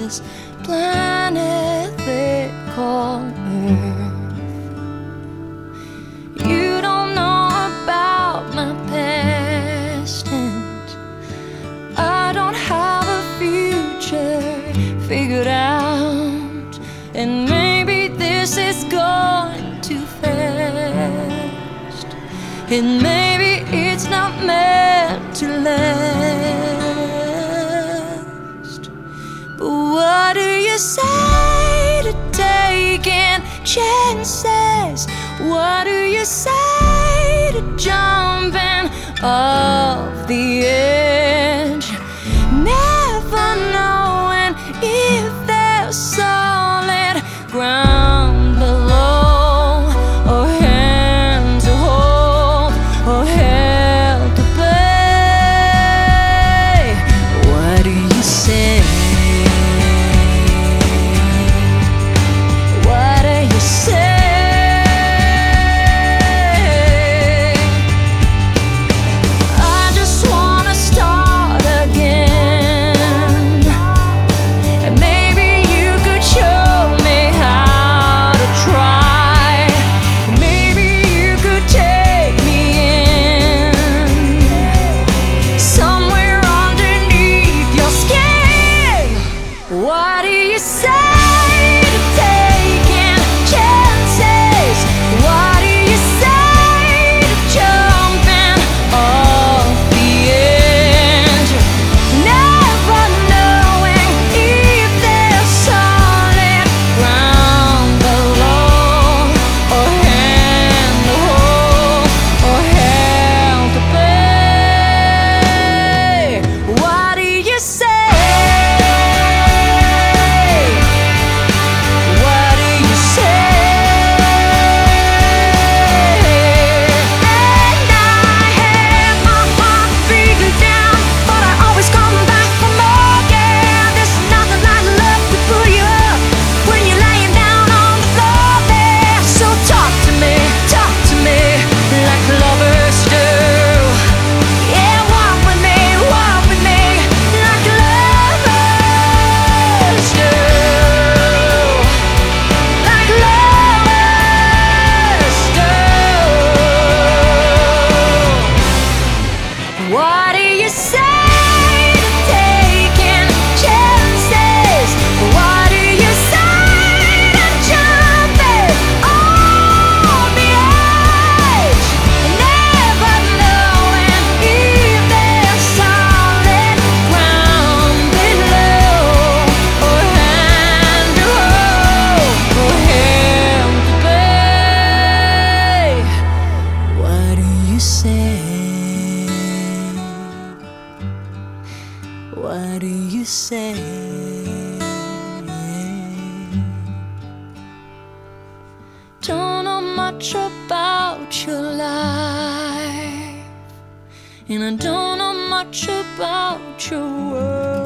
this planet they call Earth. You don't know about my past, and I don't have a future figured out. And maybe this is going too fast, and maybe it's not meant to last. But what do you say to taking chances? What do you say to jumping off the edge, never knowing if there's solid ground below, or hand to hold, or help to play? What do you say? What do you say? What do you say to taking chances? What do you say to jumping off the edge, never knowing if there's solid ground below, or hand to hold, or help to play? What do you say? What do you say to taking chances? What do you say to jumping off the edge, never knowing if there's solid ground below, or hand to hold, or help to play? What do you say? What do you say? Don't know much about your life, and I don't know much about your world.